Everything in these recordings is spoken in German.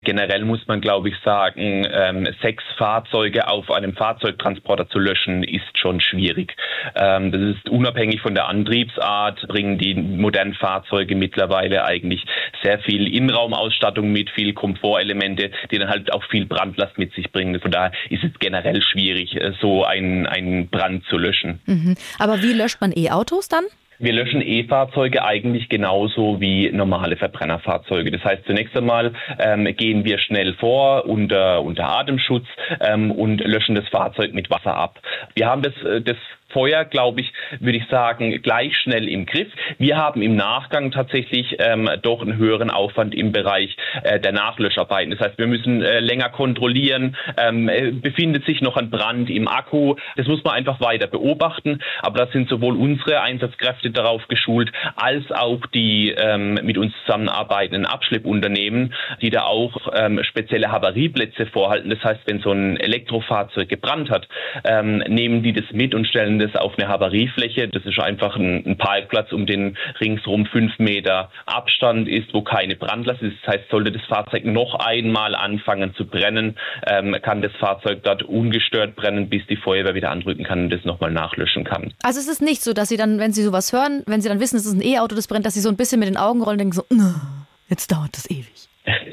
Generell muss man, glaube ich, sagen, 6 Fahrzeuge auf einem Fahrzeugtransporter zu löschen, ist schon schwierig. Das ist unabhängig von der Antriebsart, bringen die modernen Fahrzeuge mittlerweile eigentlich sehr viel Innenraumausstattung mit, viel Komfortelemente, die dann halt auch viel Brandlast mit sich bringen. Von daher ist es generell schwierig, so einen Brand zu löschen. Mhm. Aber wie löscht man E-Autos dann? Wir löschen E-Fahrzeuge eigentlich genauso wie normale Verbrennerfahrzeuge. Das heißt, zunächst einmal gehen wir schnell vor unter Atemschutz und löschen das Fahrzeug mit Wasser ab. Wir haben das Feuer, glaube ich, würde ich sagen, gleich schnell im Griff. Wir haben im Nachgang tatsächlich doch einen höheren Aufwand im Bereich der Nachlöscharbeiten. Das heißt, wir müssen länger kontrollieren, befindet sich noch ein Brand im Akku. Das muss man einfach weiter beobachten. Aber da sind sowohl unsere Einsatzkräfte darauf geschult, als auch die mit uns zusammenarbeitenden Abschleppunternehmen, die da auch spezielle Havarieplätze vorhalten. Das heißt, wenn so ein Elektrofahrzeug gebrannt hat, nehmen die das mit und stellen das auf eine Havariefläche. Das ist einfach ein Parkplatz, um den ringsherum 5 Meter Abstand ist, wo keine Brandlast ist. Das heißt, sollte das Fahrzeug noch einmal anfangen zu brennen, kann das Fahrzeug dort ungestört brennen, bis die Feuerwehr wieder anrücken kann und das nochmal nachlöschen kann. Also es ist nicht so, dass Sie dann, wenn Sie sowas hören, wenn Sie dann wissen, es ist ein E-Auto, das brennt, dass Sie so ein bisschen mit den Augen rollen und denken so, jetzt dauert das ewig.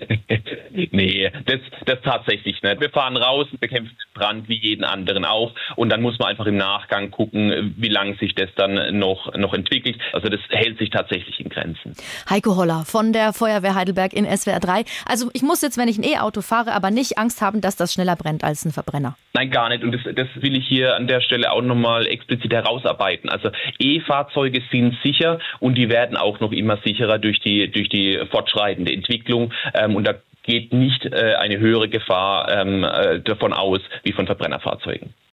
Nee, das tatsächlich nicht. Wir fahren raus, bekämpfen den Brand wie jeden anderen auch und dann muss man einfach im Nachgang gucken, wie lange sich das dann noch entwickelt. Also das hält sich tatsächlich in Grenzen. Heiko Holler von der Feuerwehr Heidelberg in SWR 3. Also ich muss jetzt, wenn ich ein E-Auto fahre, aber nicht Angst haben, dass das schneller brennt als ein Verbrenner. Nein, gar nicht. Und das will ich hier an der Stelle auch nochmal explizit herausarbeiten. Also E-Fahrzeuge sind sicher und die werden auch noch immer sicherer durch die fortschreitende Entwicklung. Und da geht nicht eine höhere Gefahr davon aus wie von Verbrennerfahrzeugen.